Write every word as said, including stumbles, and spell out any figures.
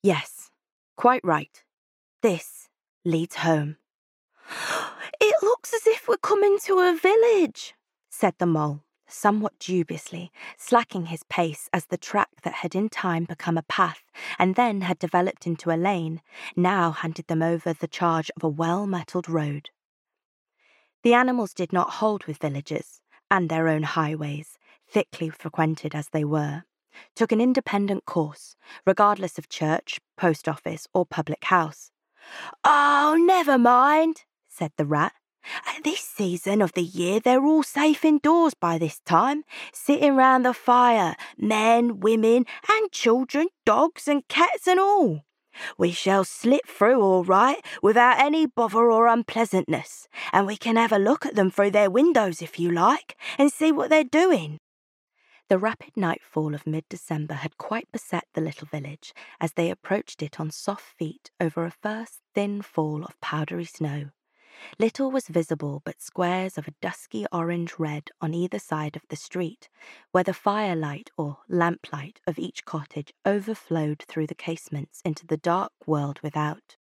Yes, quite right. This leads home. It looks as if we're coming to a village, said the mole, somewhat dubiously, slacking his pace as the track that had in time become a path and then had developed into a lane now handed them over the charge of a well-metalled road. The animals did not hold with villages, and their own highways, thickly frequented as they were, took an independent course, regardless of church, post office, or public house. Oh, never mind, said the rat. At this season of the year, they're all safe indoors by this time, sitting round the fire, men, women, and children, dogs and cats and all. We shall slip through all right, without any bother or unpleasantness, and we can have a look at them through their windows if you like, and see what they're doing. The rapid nightfall of mid-December had quite beset the little village as they approached it on soft feet over a first thin fall of powdery snow. Little was visible but squares of a dusky orange-red on either side of the street, where the firelight or lamplight of each cottage overflowed through the casements into the dark world without.